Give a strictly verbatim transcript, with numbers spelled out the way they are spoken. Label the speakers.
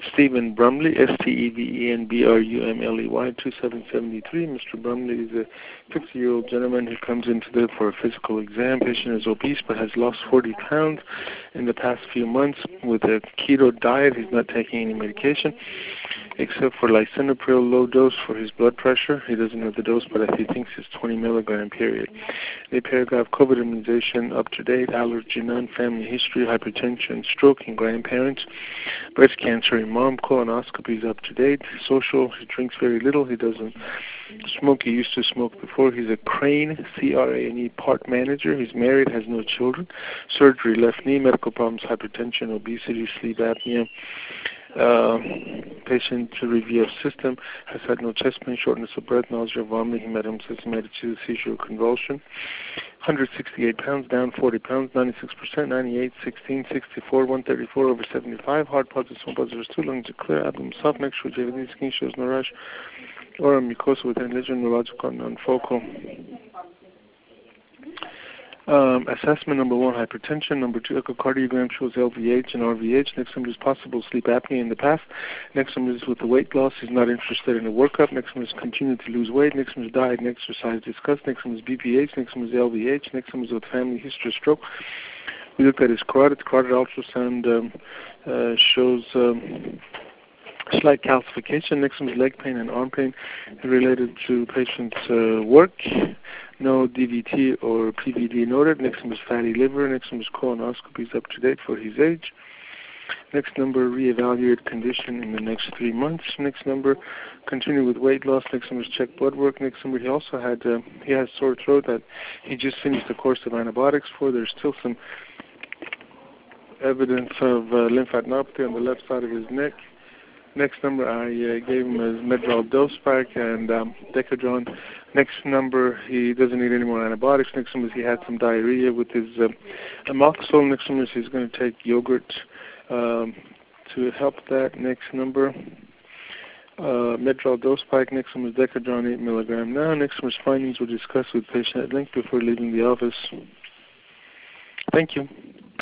Speaker 1: Stephen Brumley, S T E V E N B R U M L E Y, two seven seven three. Mister Brumley is a fifty-year-old gentleman who comes in today for a physical exam. Patient is obese but has lost forty pounds in the past few months with a keto diet. He's not taking any medication except for lisinopril low dose for his blood pressure. He doesn't know the dose, but he thinks it's twenty milligram period. A paragraph, COVID immunization up to date, allergy none, family history, hypertension, stroke in grandparents, breast cancer in mom, colonoscopy is up to date, social, he drinks very little, he doesn't smoke, he used to smoke before, he's a Crane, C R A N E, part manager, he's married, has no children, surgery, left knee, medical problems, hypertension, obesity, sleep apnea, Uh, patient to review of system, has had no chest pain, shortness of breath, nausea, vomiting, hematomas, attitude, seizure, convulsion. one hundred sixty-eight pounds, down forty pounds, ninety-six percent, ninety-eight, sixteen, sixty-four, one thirty-four, over seventy-five, heart pulses, small pulses, two lungs are clear, abdomen soft, neck show, J V D, skin shows no rash, or mucosa with any lesion, neurological, non-focal. Um, assessment number one, hypertension. Number two, echocardiogram shows L V H and R V H. Next one is possible sleep apnea in the past. Next one is with the weight loss. He's not interested in a workup. Next one is continue to lose weight. Next one is diet and exercise discussed. Next one is B P H. Next one is L V H. Next one is with family history of stroke. We looked at his carotid. Carotid ultrasound um, uh, shows um, slight calcification. Next one is leg pain and arm pain related to patient's uh, work. No D V T or P V D noted. Next one was fatty liver. Next one was colonoscopies up to date for his age. Next number, reevaluate condition in the next three months. Next number, continue with weight loss. Next number is check blood work. Next number, he also had uh, he has sore throat that he just finished the course of antibiotics for. There's still some evidence of uh, lymphadenopathy on the left side of his neck. Next number, I uh, gave him his Medrol dose pack and um, Decadron. Next number, he doesn't need any more antibiotics. Next number is he had some diarrhea with his um, amoxicillin. Next number is he's going to take yogurt um, to help that. Next number, uh, Medrol dose pack. Next number is Decadron eight milligram now. Next number's findings were discussed with patient at length before leaving the office. Thank you.